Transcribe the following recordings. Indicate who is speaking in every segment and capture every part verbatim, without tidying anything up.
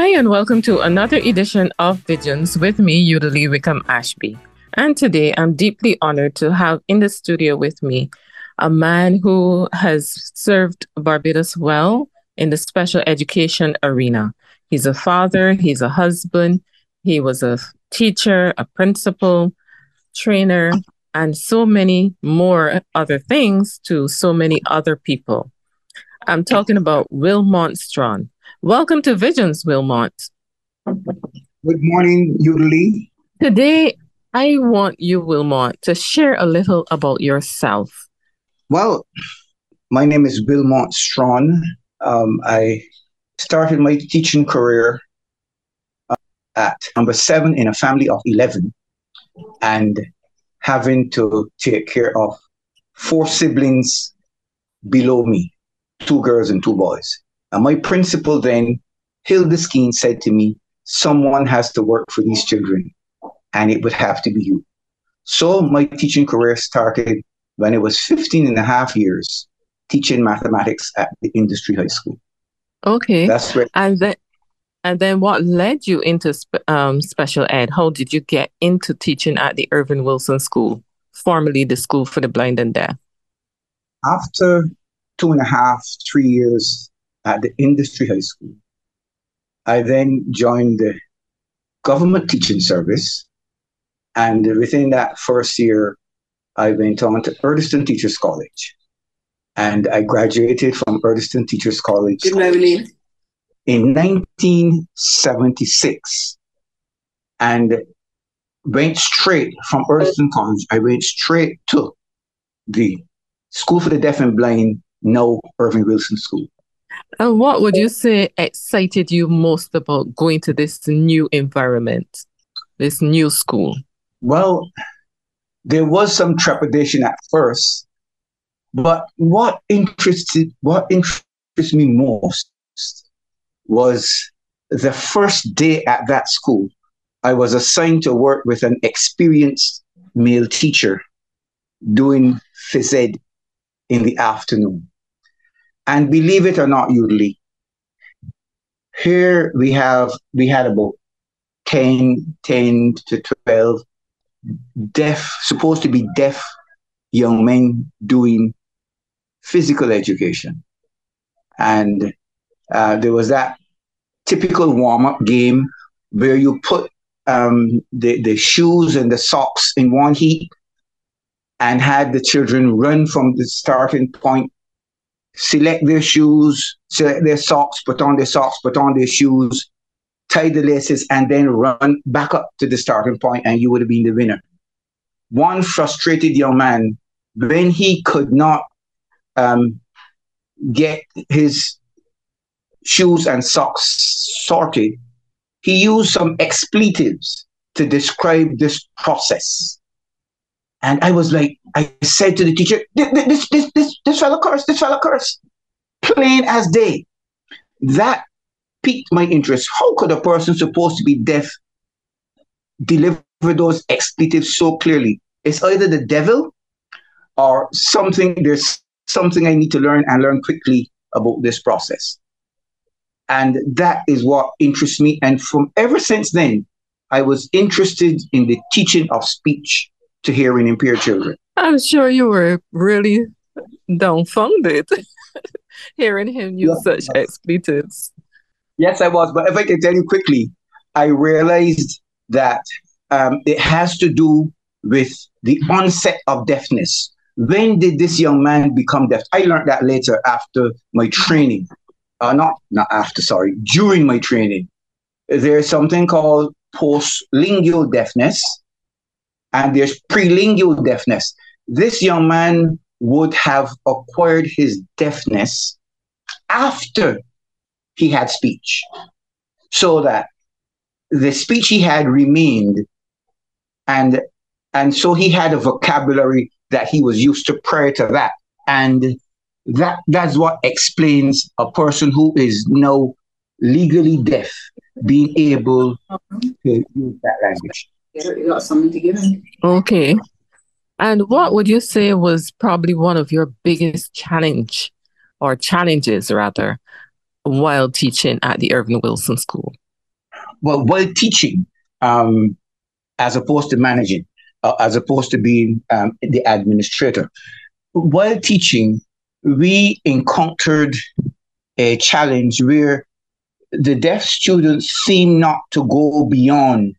Speaker 1: Hi, and welcome to another edition of Visions with me, Udali Wickham Ashby. And today I'm deeply honored to have in the studio with me a man who has served Barbados well in the special education arena. He's a father, he's a husband, he was a teacher, a principal, trainer, and so many more other things to so many other people. I'm talking about Wilmot Strawn. Welcome to Visions, Wilmot.
Speaker 2: Good morning, Udali.
Speaker 1: Today, I want you, Wilmot, to share a little about yourself.
Speaker 2: Well, my name is Wilmot Strawn. Um, I started my teaching career uh, at number seven in a family of eleven and having to take care of four siblings below me, two girls and two boys. And my principal then, Hilda Skeen, said to me, someone has to work for these children, and it would have to be you. So my teaching career started when I was fifteen and a half years, teaching mathematics at the Industry High School.
Speaker 1: Okay.
Speaker 2: That's where.
Speaker 1: And then, and then what led you into spe- um, special ed? How did you get into teaching at the Irving Wilson School, formerly the School for the Blind and Deaf?
Speaker 2: After two and a half, three years at the Industry High School, I then joined the government teaching service. And within that first year, I went on to Urdeston Teachers College. And I graduated from Urdeston Teachers College in nineteen seventy-six. And went straight from Urdeston College, I went straight to the School for the Deaf and Blind, now Irving Wilson School.
Speaker 1: And what would you say excited you most about going to this new environment, this new school?
Speaker 2: Well, there was some trepidation at first, but what interested what interested me most was the first day at that school. I was assigned to work with an experienced male teacher doing phys ed in the afternoon. And believe it or not, Udali, here we have we had about ten, ten to twelve deaf, supposed to be deaf young men doing physical education. And uh, there was that typical warm-up game where you put um, the, the shoes and the socks in one heap and had the children run from the starting point, select their shoes, select their socks, put on their socks, put on their shoes, tie the laces, and then run back up to the starting point, and you would have been the winner. One frustrated young man, when he could not um, get his shoes and socks sorted, he used some expletives to describe this process. And I was like, I said to the teacher, this, this, this, this, this fellow curse, this fellow curse, plain as day. That piqued my interest. How could a person supposed to be deaf deliver those expletives so clearly? It's either the devil or something, there's something I need to learn and learn quickly about this process. And that is what interests me. And from ever since then, I was interested in the teaching of speech to hearing impaired children.
Speaker 1: I'm sure you were really dumbfounded hearing him use yes, such expletives.
Speaker 2: Yes, I was. But if I can tell you quickly, I realized that um, it has to do with the onset of deafness. When did this young man become deaf? I learned that later after my training. Uh, not, not after, sorry, during my training. There's something called postlingual deafness, and there's prelingual deafness. This young man would have acquired his deafness after he had speech, so that the speech he had remained, and and so he had a vocabulary that he was used to prior to that. And that that's what explains a person who is now legally deaf being able to use that language.
Speaker 3: You got something to give him.
Speaker 1: Okay. And what would you say was probably one of your biggest challenge or challenges rather while teaching at the Irving Wilson School?
Speaker 2: well, while teaching, um, as opposed to managing, uh, as opposed to being um, the administrator. While teaching, we encountered a challenge where the deaf students seem not to go beyond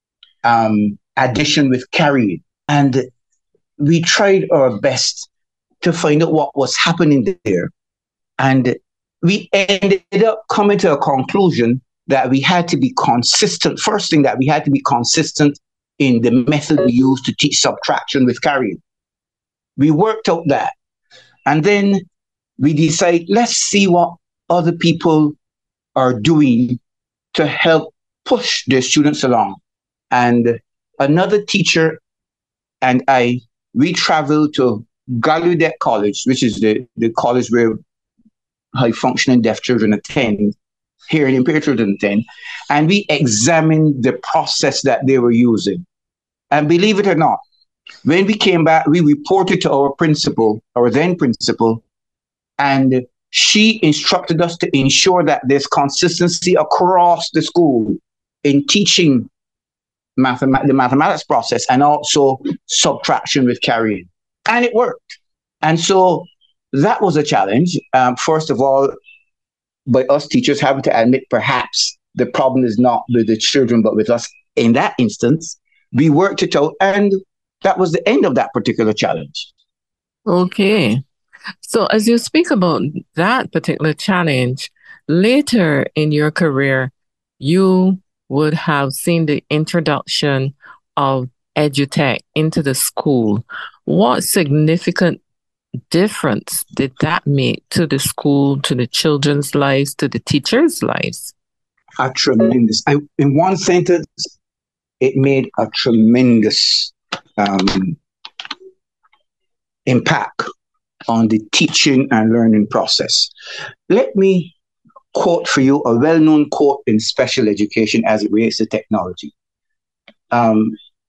Speaker 2: um, addition with carrying. And we tried our best to find out what was happening there. And we ended up coming to a conclusion that we had to be consistent. First thing, that we had to be consistent in the method we used to teach subtraction with carrying. We worked out that. And then we decided, let's see what other people are doing to help push their students along. And another teacher and I, we traveled to Gallaudet College, which is the, the college where high-functioning deaf children attend, here in Imperial Children attend, and we examined the process that they were using. And believe it or not, when we came back, we reported to our principal, our then principal, and she instructed us to ensure that there's consistency across the school in teaching mathemat- the mathematics process and also subtraction with carrying. And it worked. And so that was a challenge. Um, first of all, by us teachers having to admit perhaps the problem is not with the children, but with us. In that instance, we worked it out, and that was the end of that particular challenge.
Speaker 1: Okay. So as you speak about that particular challenge, later in your career, you would have seen the introduction of EduTech into the school. What significant difference did that make to the school, to the children's lives, to the teachers' lives?
Speaker 2: A tremendous. I, in one sentence, it made a tremendous um, impact on the teaching and learning process. Let me quote for you a well-known quote in special education as it relates to technology. Um,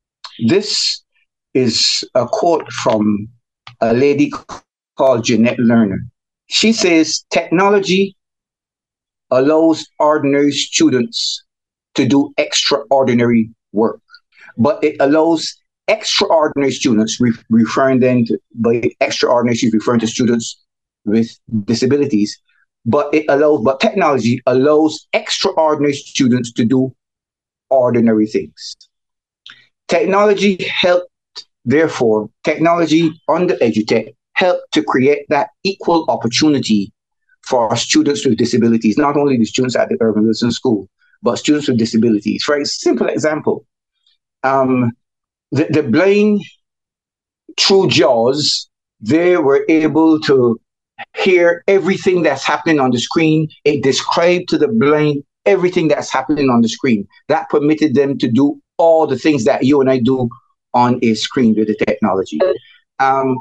Speaker 2: this is a quote from a lady called Jeanette Lerner. She says, technology allows ordinary students to do extraordinary work, but it allows extraordinary students, re- referring then to, by extraordinary, she's referring to students with disabilities, but it allows, but technology allows extraordinary students to do ordinary things. Technology helped, therefore, technology under EduTech helped to create that equal opportunity for students with disabilities, not only the students at the Irving Wilson School, but students with disabilities. For a simple example, um, the, the blind, through JAWS, they were able to hear everything that's happening on the screen. It described to the blind everything that's happening on the screen. That permitted them to do all the things that you and I do on a screen with the technology. Um,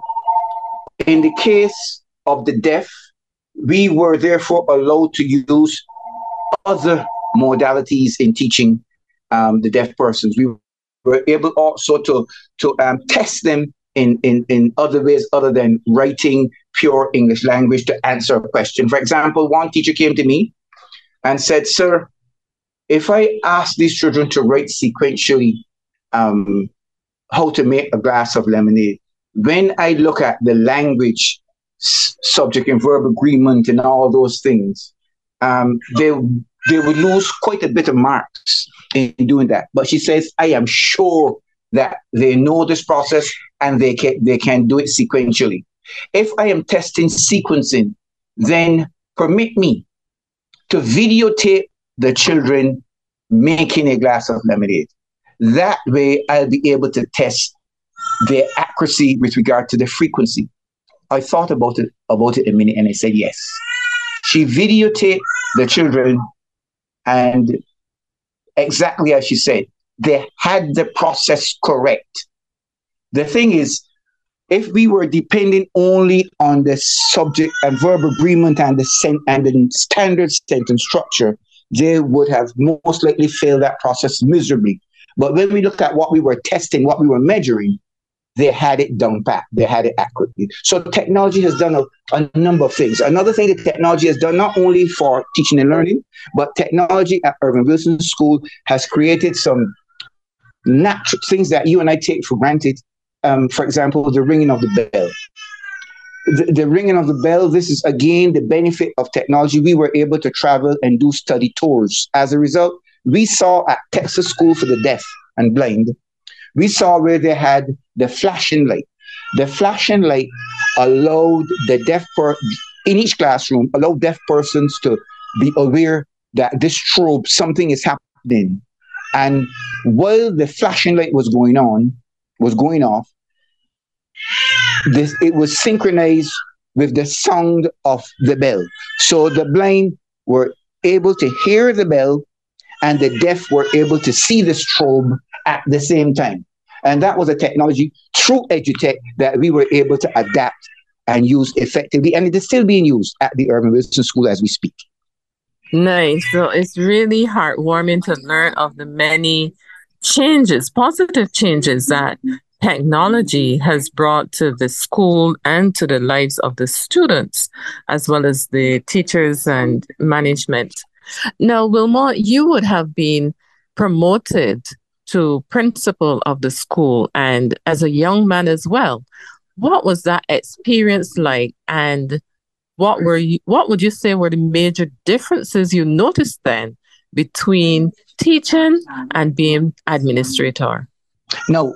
Speaker 2: in the case of the deaf, we were therefore allowed to use other modalities in teaching um, the deaf persons. We were able also to, to um, test them in, in, in other ways other than writing pure English language to answer a question. For example, one teacher came to me and said, sir, if I ask these children to write sequentially um, how to make a glass of lemonade, when I look at the language, s- subject and verb agreement and all those things, um, they, they would lose quite a bit of marks in doing that. But she says, I am sure that they know this process and they can, they can do it sequentially. If I am testing sequencing, then permit me to videotape the children making a glass of lemonade. That way, I'll be able to test their accuracy with regard to the frequency. I thought about it about it a minute and I said, yes. She videotaped the children and exactly as she said, they had the process correct. The thing is, if we were depending only on the subject and verb agreement and the, sen- and the standard sentence structure, they would have most likely failed that process miserably. But when we look at what we were testing, what we were measuring, they had it down pat. They had it accurately. So technology has done a, a number of things. Another thing that technology has done, not only for teaching and learning, but technology at Irving Wilson School has created some natural things that you and I take for granted. Um, for example, the ringing of the bell. The, the ringing of the bell, this is again the benefit of technology. We were able to travel and do study tours. As a result, we saw at Texas School for the Deaf and Blind, we saw where they had the flashing light. The flashing light allowed the deaf per in each classroom, allowed deaf persons to be aware that this strobe, something is happening. And while the flashing light was going on, was going off, this it was synchronized with the sound of the bell. So the blind were able to hear the bell and the deaf were able to see the strobe at the same time. And that was a technology through EduTech that we were able to adapt and use effectively. And it is still being used at the Irving Wilson School as we speak.
Speaker 1: Nice. So it's really heartwarming to learn of the many changes, positive changes that technology has brought to the school and to the lives of the students, as well as the teachers and management. Now, Wilmot, you would have been promoted to principal of the school and as a young man as well. What was that experience like, and what were you, what would you say were the major differences you noticed then between teaching and being administrator?
Speaker 2: No,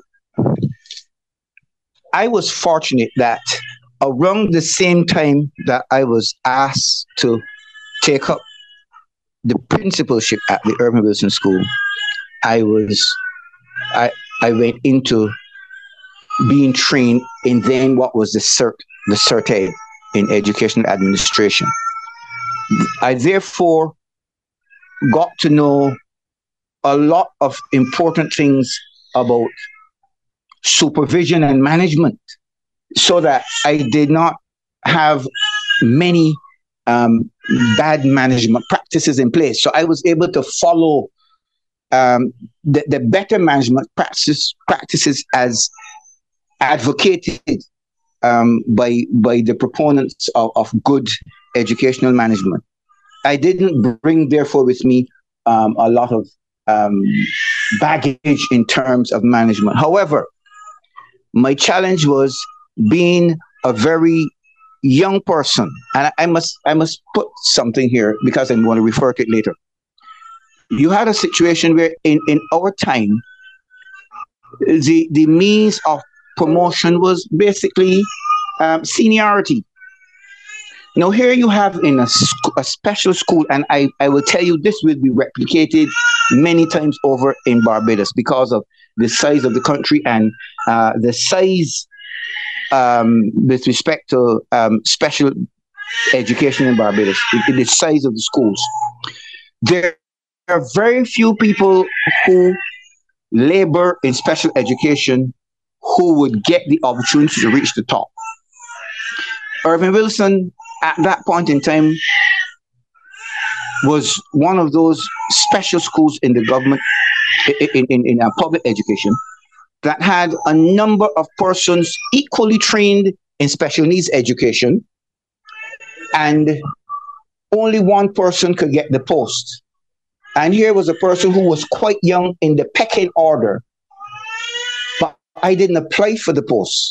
Speaker 2: I was fortunate that around the same time that I was asked to take up the principalship at the Irving Wilson School, I was I I went into being trained in then what was the cert the CERTED in educational administration. I therefore got to know a lot of important things about supervision and management, so that I did not have many um, bad management practices in place. So I was able to follow um, the, the better management practices practices as advocated um, by by the proponents of, of good educational management. I didn't bring, therefore, with me um, a lot of um, baggage in terms of management. However, my challenge was being a very young person, and I must I must put something here because I'm going to refer to it later. You had a situation where in, in our time, the, the means of promotion was basically um, seniority. Now here you have in a, a special school, and I, I will tell you this will be replicated many times over in Barbados because of the size of the country and uh, the size um, with respect to um, special education in Barbados, the, the size of the schools. There are very few people who labor in special education who would get the opportunity to reach the top. Irving Wilson, at that point in time, was one of those special schools in the government, in, in, in public education, that had a number of persons equally trained in special needs education, and only one person could get the post. And here was a person who was quite young in the pecking order, but I didn't apply for the post.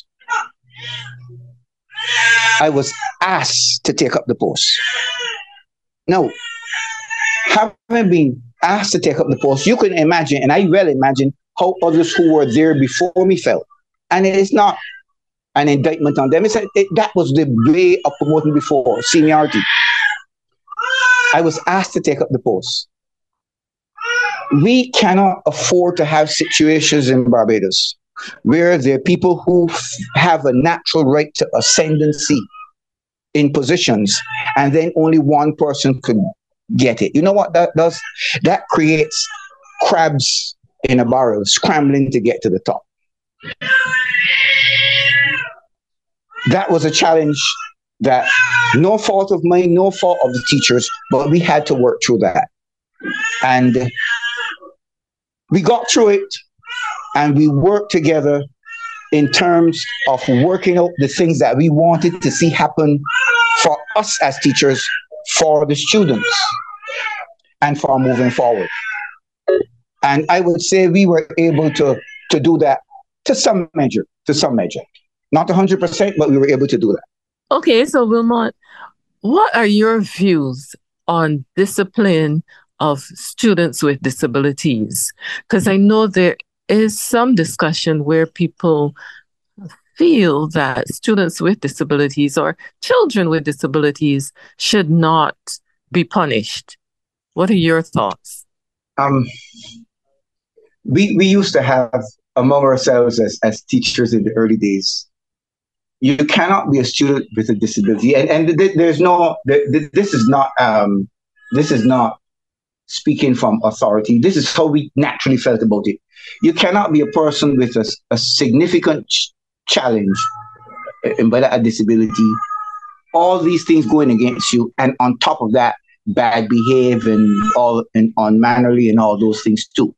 Speaker 2: I was asked to take up the post. Now, having been asked to take up the post, you can imagine, and I well imagine, how others who were there before me felt. And it is not an indictment on them. It's a, it, that was the way of promoting before, seniority. I was asked to take up the post. We cannot afford to have situations in Barbados where there are people who f- have a natural right to ascendancy in positions, and then only one person could get it. You know what that does? That creates crabs in a barrel scrambling to get to the top. That was a challenge that no fault of mine, no fault of the teachers, but we had to work through that. And we got through it, and we worked together in terms of working out the things that we wanted to see happen for us as teachers, for the students, and for moving forward. And I would say we were able to, to do that to some measure, to some measure. Not one hundred percent, but we were able to do that.
Speaker 1: Okay, so Wilmot, what are your views on discipline of students with disabilities? Because I know there is some discussion where people feel that students with disabilities or children with disabilities should not be punished. What are your thoughts?
Speaker 2: Um, we we used to have among ourselves as, as teachers in the early days, you cannot be a student with a disability, and and th- there's no th- th- this is not um this is not speaking from authority. This is how we naturally felt about it. You cannot be a person with a, a significant ch- challenge, and by that a disability, all these things going against you, and on top of that, bad behavior and all and unmannerly and all those things too.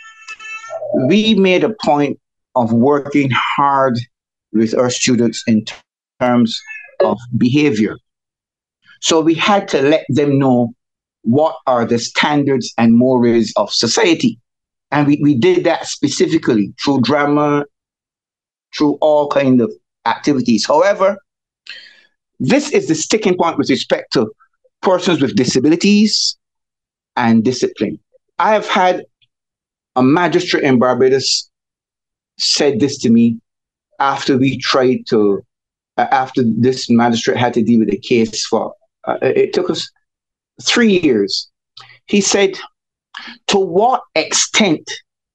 Speaker 2: We made a point of working hard with our students in t- terms of behavior. So we had to let them know what are the standards and mores of society. And we, we did that specifically through drama, through all kinds of activities. However, this is the sticking point with respect to persons with disabilities and discipline. I have had a magistrate in Barbados said this to me after we tried to, uh, after this magistrate had to deal with the case for, uh, it took us three years. He said, to what extent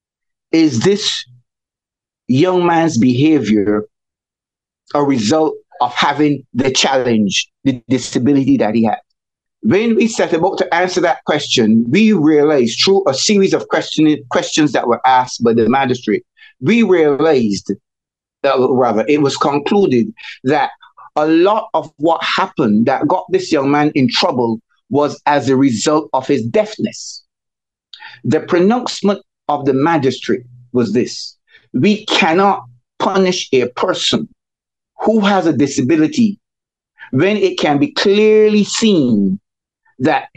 Speaker 2: is this young man's behavior a result of having the challenge, the disability that he had? When we set about to answer that question, we realized through a series of question, questions that were asked by the magistrate, we realized that, rather, it was concluded that a lot of what happened that got this young man in trouble was as a result of his deafness. The pronouncement of the magistrate was this: we cannot punish a person who has a disability when it can be clearly seen that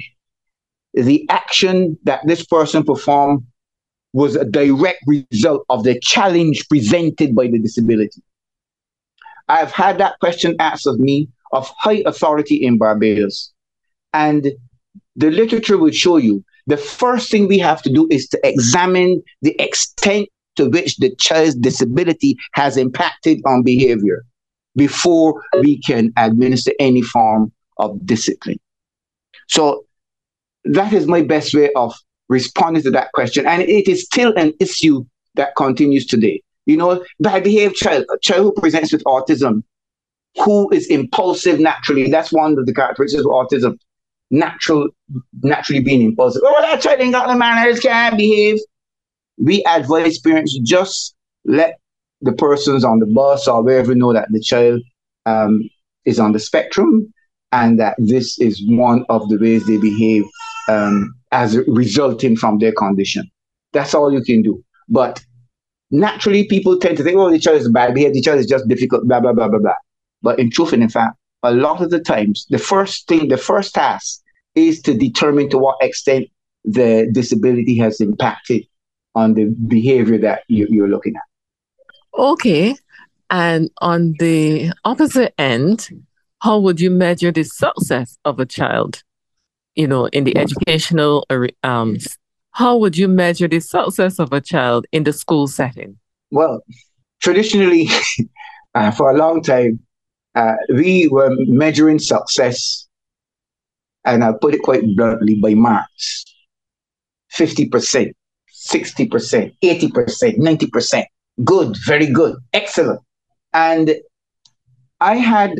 Speaker 2: the action that this person performed was a direct result of the challenge presented by the disability. I've had that question asked of me of high authority in Barbados, and the literature would show you the first thing we have to do is to examine the extent to which the child's disability has impacted on behavior before we can administer any form of discipline. So that is my best way of responding to that question. And it is still an issue that continues today. You know, bad behaved child, a child who presents with autism, who is impulsive naturally. That's one of the characteristics of autism. Natural, naturally being impulsive. Oh, that child ain't got no manners, can't behave. We advise parents just let the persons on the bus or wherever know that the child um, is on the spectrum, and that this is one of the ways they behave um, as resulting from their condition. That's all you can do. But naturally, people tend to think, oh, the child is bad behavior, the child is just difficult, blah, blah, blah, blah, blah. But in truth and in fact, a lot of the times, the first thing, the first task is to determine to what extent the disability has impacted on the behavior that you, you're looking at.
Speaker 1: Okay. And on the opposite end, how would you measure the success of a child, you know, in the educational, um, how would you measure the success of a child in the school setting?
Speaker 2: Well, traditionally, uh, for a long time, uh, we were measuring success, and I'll put it quite bluntly, by marks. fifty percent, sixty percent, eighty percent, ninety percent. Good, very good, excellent. And I had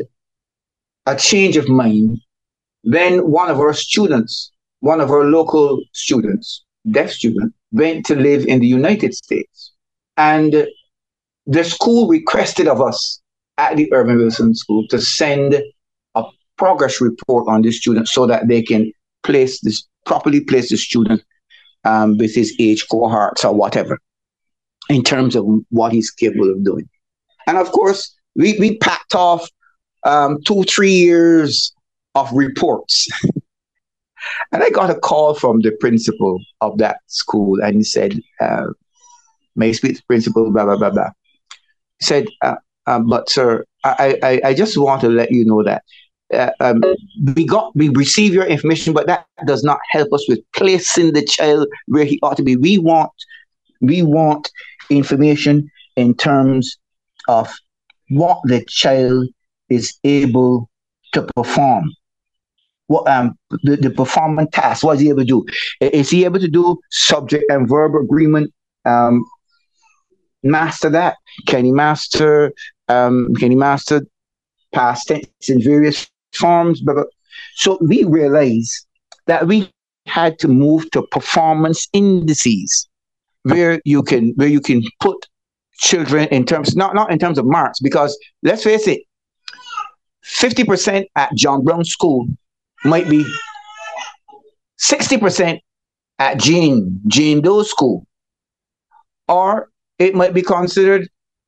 Speaker 2: a change of mind when one of our students, one of our local students, deaf student, went to live in the United States. And the school requested of us at the Irving Wilson School to send a progress report on this student so that they can place this, properly place the student um, with his age cohorts or whatever, in terms of what he's capable of doing. And of course, we, we packed off um, two, three years of reports. And I got a call from the principal of that school, and he said, uh, "May I speak to the principal?" Blah blah blah blah. He said, uh, um, "But sir, I, I I just want to let you know that uh, um, we got we receive your information, but that does not help us with placing the child where he ought to be. We want we want information in terms of what the child is able to perform." What um the, the performance task, what is he able to do? Is he able to do subject and verb agreement? Um, master that? Can he master um can he master past tense in various forms? But so we realized that we had to move to performance indices where you can where you can put children in terms not not in terms of marks, because let's face it, fifty percent at John Brown School might be sixty percent at Jane, Jane Doe School. Or it might be considered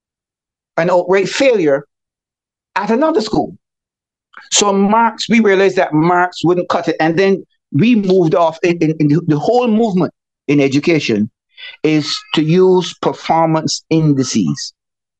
Speaker 2: an outright failure at another school. So marks, we realized that marks wouldn't cut it. And then we moved off in, in, in the whole movement in education is to use performance indices.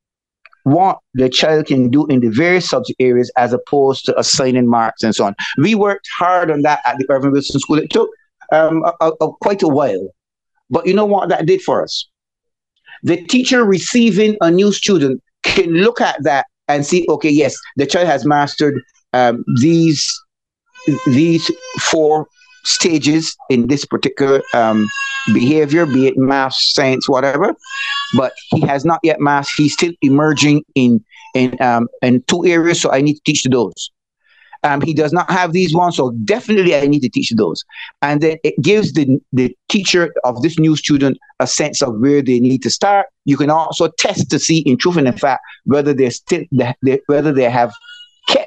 Speaker 2: What the child can do in the various subject areas as opposed to assigning marks and so on. We worked hard on that at the Irving Wilson School. It took um, a, a, a, quite a while. But you know what that did for us? The teacher receiving a new student can look at that and see, okay, yes, the child has mastered um, these, these four stages in this particular um, behavior, be it math, science, whatever. But he has not yet mastered. He's still emerging in in um, in two areas, so I need to teach those. Um, he does not have these ones, so definitely I need to teach those. And then it gives the the teacher of this new student a sense of where they need to start. You can also test to see, in truth and in fact, whether they're still they, whether they have kept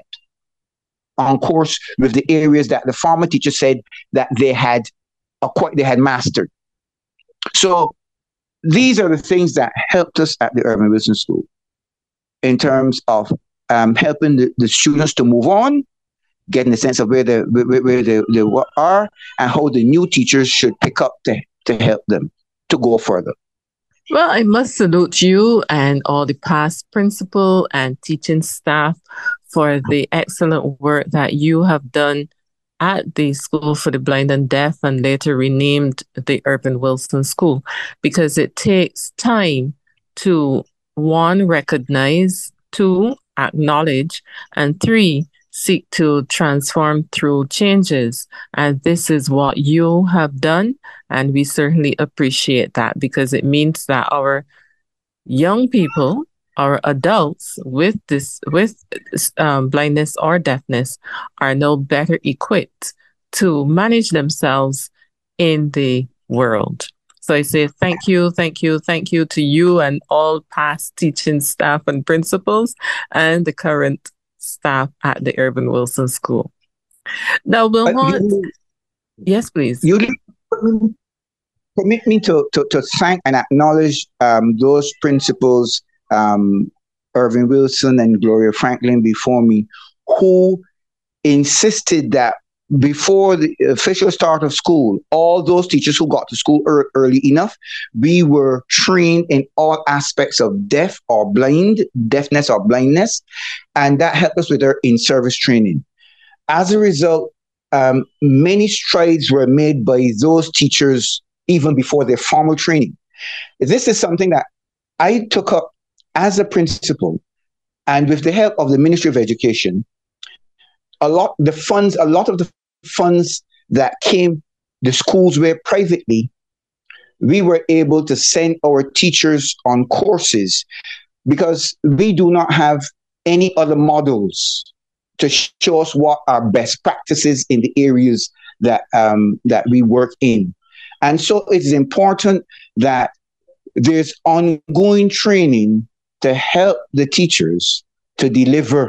Speaker 2: on course with the areas that the former teacher said that they had acquired, they had mastered. So these are the things that helped us at the Irving Wilson School in terms of um, helping the, the students to move on, getting a sense of where they where, where they, they are, and how the new teachers should pick up to, to help them to go further.
Speaker 1: Well, I must salute you and all the past principal and teaching staff for the excellent work that you have done at the School for the Blind and Deaf, and later renamed the Irving Wilson School, because it takes time to, one, recognize, two, acknowledge, and three, seek to transform through changes. And this is what you have done, and we certainly appreciate that, because it means that our young people, our adults with this with um, blindness or deafness, are now better equipped to manage themselves in the world. So I say thank you, thank you, thank you to you and all past teaching staff and principals and the current staff at the Irving Wilson School. Now, Wilmot, uh, yes, please.
Speaker 2: You permit me to, to, to thank and acknowledge um, those principals, um, Irving Wilson and Gloria Franklin before me, who insisted that before the official start of school, all those teachers who got to school er- early enough, we were trained in all aspects of deaf or blind, deafness or blindness, and that helped us with our in-service training. As a result, um, many strides were made by those teachers even before their formal training. This is something that I took up as a principal, and with the help of the Ministry of Education, a lot the funds, a lot of the funds that came, the schools were privately, we were able to send our teachers on courses because we do not have any other models to show us what are best practices in the areas that um, that we work in. And so it is important that there's ongoing training to help the teachers to deliver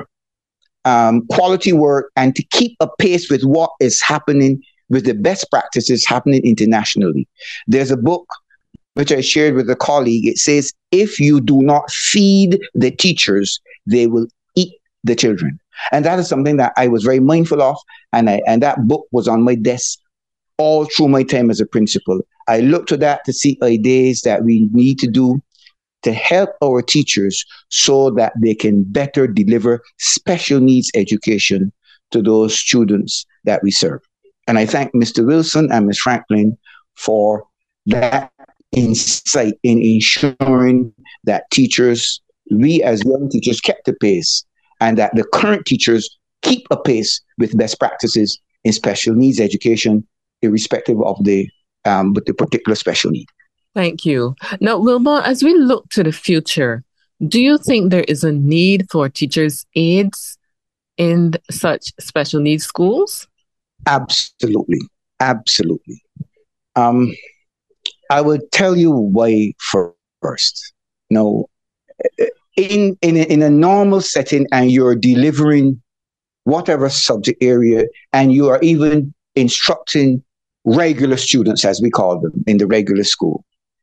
Speaker 2: um, quality work and to keep a pace with what is happening with the best practices happening internationally. There's a book which I shared with a colleague. It says, if you do not feed the teachers, they will eat the children. And that is something that I was very mindful of. And, I, and that book was on my desk all through my time as a principal. I looked to that to see ideas that we need to do to help our teachers so that they can better deliver special needs education to those students that we serve. And I thank Mister Wilson and Miz Franklin for that insight in ensuring that teachers, we as young teachers, kept the pace, and that the current teachers keep a pace with best practices in special needs education, irrespective of the um, with the particular special need.
Speaker 1: Thank you. Now, Wilmot, as we look to the future, do you think there is a need for teachers' aides in such special needs schools?
Speaker 2: Absolutely. Absolutely. Um, I would tell you why first. No, in, in, a, in a normal setting, and you're delivering whatever subject area, and you are even instructing regular students, as we call them, in the regular school,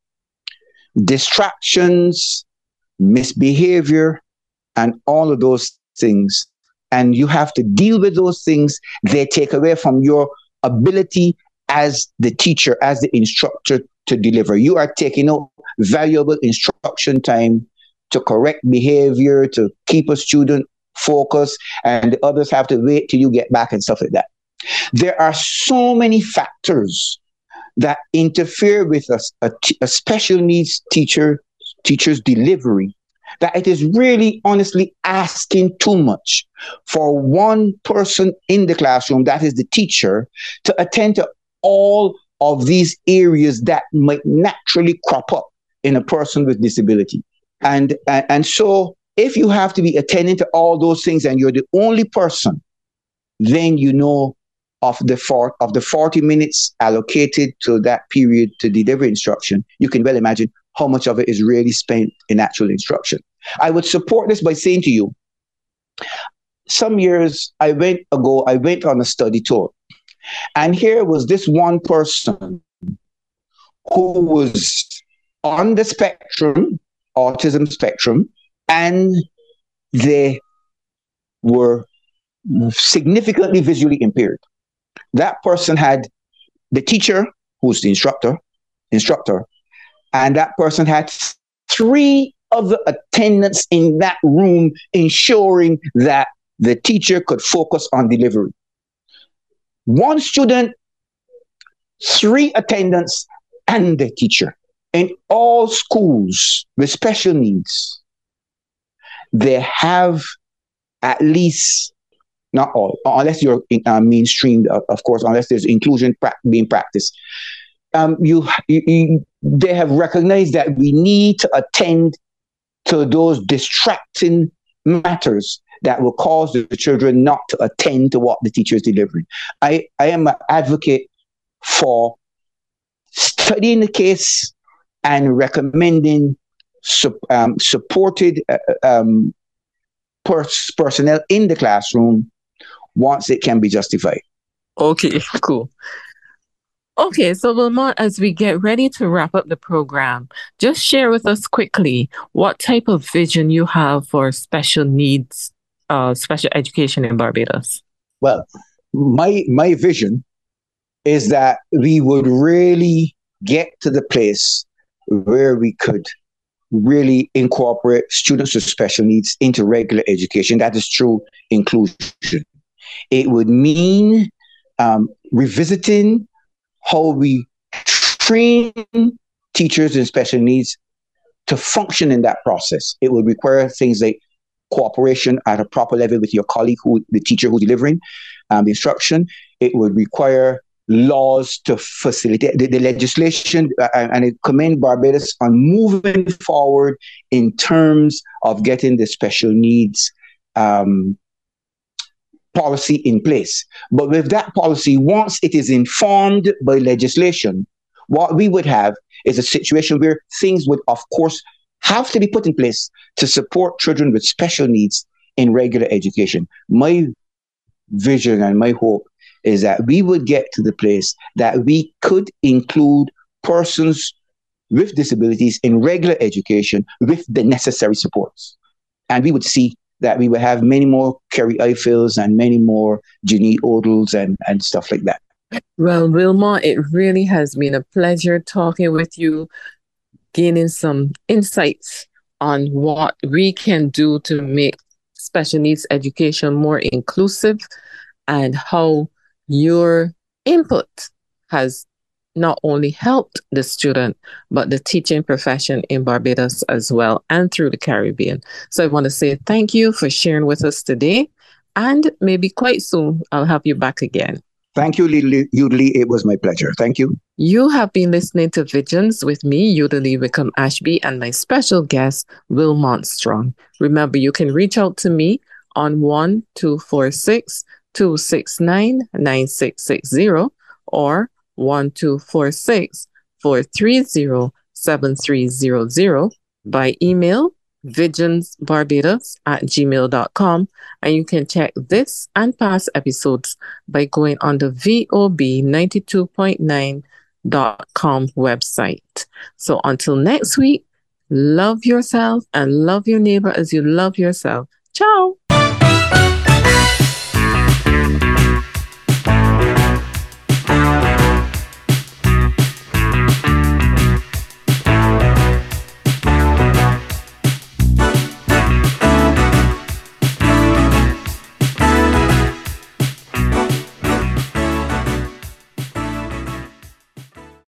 Speaker 2: distractions, misbehavior, and all of those things, and you have to deal with those things, they take away from your ability as the teacher, as the instructor to deliver. You are taking out valuable instruction time to correct behavior, to keep a student focused, and the others have to wait till you get back and stuff like that. There are so many factors that interfere with a, a, a special needs teacher teacher's delivery that it is really honestly asking too much for one person in the classroom, that is the teacher, to attend to all of these areas that might naturally crop up in a person with disability. And, and, and so if you have to be attending to all those things and you're the only person, then you know of the four, of the forty minutes allocated to that period to deliver instruction, you can well imagine how much of it is really spent in actual instruction. I would support this by saying to you, some years I went ago, I went on a study tour, and here was this one person who was on the spectrum, autism spectrum, and they were significantly visually impaired. That person had the teacher, who's the instructor, instructor, and that person had three other attendants in that room, ensuring that the teacher could focus on delivery. One student, three attendants, and the teacher. In all schools with special needs, they have at least, not all, unless you're in, uh, mainstreamed, of, of course, unless there's inclusion pra- being practiced. Um, you, you, you, they have recognized that we need to attend to those distracting matters that will cause the children not to attend to what the teacher is delivering. I, I am an advocate for studying the case and recommending su- um, supported uh, um, pers- personnel in the classroom once it can be justified.
Speaker 1: Okay, cool. Okay, so Wilmot, as we get ready to wrap up the program, just share with us quickly what type of vision you have for special needs, uh, special education in Barbados.
Speaker 2: Well, my my vision is that we would really get to the place where we could really incorporate students with special needs into regular education. That is true inclusion. It would mean um, revisiting how we train teachers in special needs to function in that process. It would require things like cooperation at a proper level with your colleague, who the teacher who's delivering um, the instruction. It would require laws to facilitate the, the legislation, uh, and I commend Barbados on moving forward in terms of getting the special needs um, policy in place. But with that policy, once it is informed by legislation, what we would have is a situation where things would, of course, have to be put in place to support children with special needs in regular education. My vision and my hope is that we would get to the place that we could include persons with disabilities in regular education with the necessary supports. And we would see that we would have many more Kerry Eiffels and many more Jeannie Odles and, and stuff like that.
Speaker 1: Well, Wilma, it really has been a pleasure talking with you, gaining some insights on what we can do to make special needs education more inclusive and how your input has not only helped the student, but the teaching profession in Barbados as well and through the Caribbean. So I want to say thank you for sharing with us today, and maybe quite soon I'll have you back again.
Speaker 2: Thank you, Yudelie. It was my pleasure. Thank you.
Speaker 1: You have been listening to Visions with me, Yudelie Wickham Ashby, and my special guest, Wilmont Strong. Remember, you can reach out to me on one two four six, two six nine, nine six six zero or one two four six, four three zero, seven three zero zero by email, vigionsbarbados at gmail dot com. And you can check this and past episodes by going on the V O B ninety-two point nine dot com website. So until next week, love yourself and love your neighbor as you love yourself. Ciao.